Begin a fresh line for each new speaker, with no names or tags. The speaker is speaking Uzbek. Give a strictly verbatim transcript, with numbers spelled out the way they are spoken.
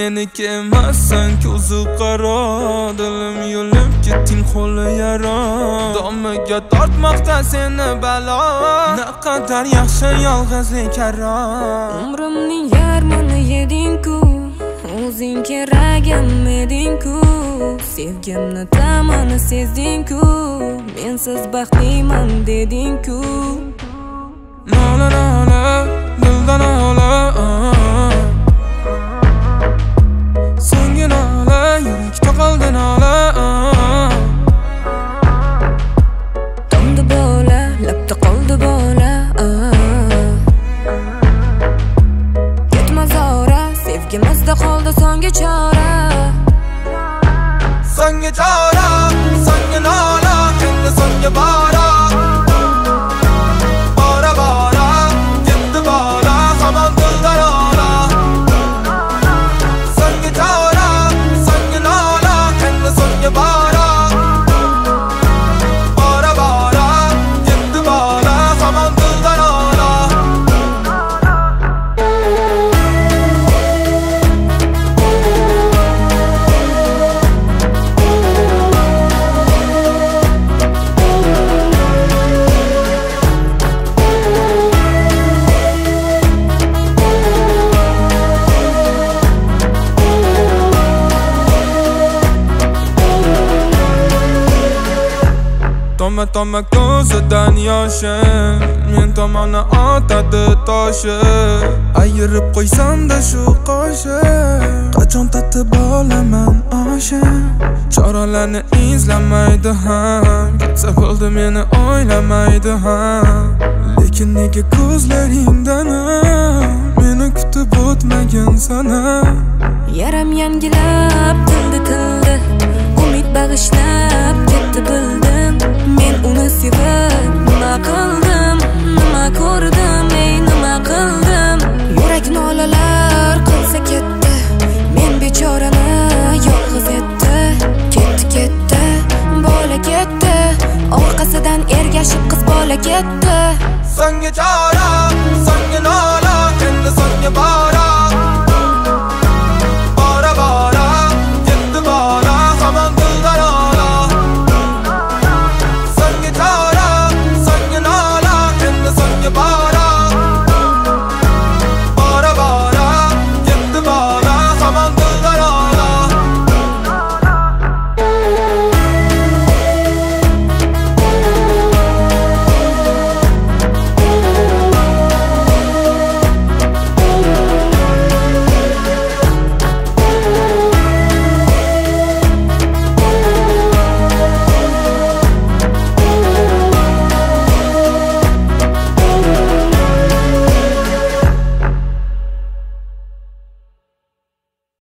meniki emassan ko'zi qaro, dilim yo'lib ketding qo'li yara. Domiga tortmoqda seni balo, naqadar yaxshi yolg'izlik karo.
Umrimning yarmini yeding-ku, o'zing keragim eding-ku. Sevgimni ta'mini sezding-ku, mensiz baxtliman deding-ku.
Nola nola, dildan nola, so'nggi nola, yurakda qoldi nola.
Tomdi bola, labda qoldi bola. Ketma zora, sevgimizda qoldi so'nggi chora.
So'nggi chora, so'nggi nola, endi so'nggi bora. Bora bora, ketdi bola, hamon dildan ola. So'nggi chora, so'nggi nola, endi so'nggi bora. Bora bora, ketdi bola, hamon dildan ola. Toma toma ko'zidan yoshim, men tomonni otadi toshib. Ayirib qo'ysam-da shu qoshib, qachon tatib olaman oshim. Choralarni izlamaydi ham, ketsa bo'ldi meni o'ylamaydi ham. Lekin nega ko'zlaringdan meni kutib o'tmagin sana?
Yaram yangilab tildi tildi, umid bag'ishlab ketdi bildim. Men uni sevib nima qildim, nima ko'rdim, ey nima qildim. Yurak nolalar qilsa ketdi, men bechorani yolg'iz etdi. Ketdi ketdi, bola ketdi, orqasidan ergashib qiz bola ketdi.
So'nggi chora.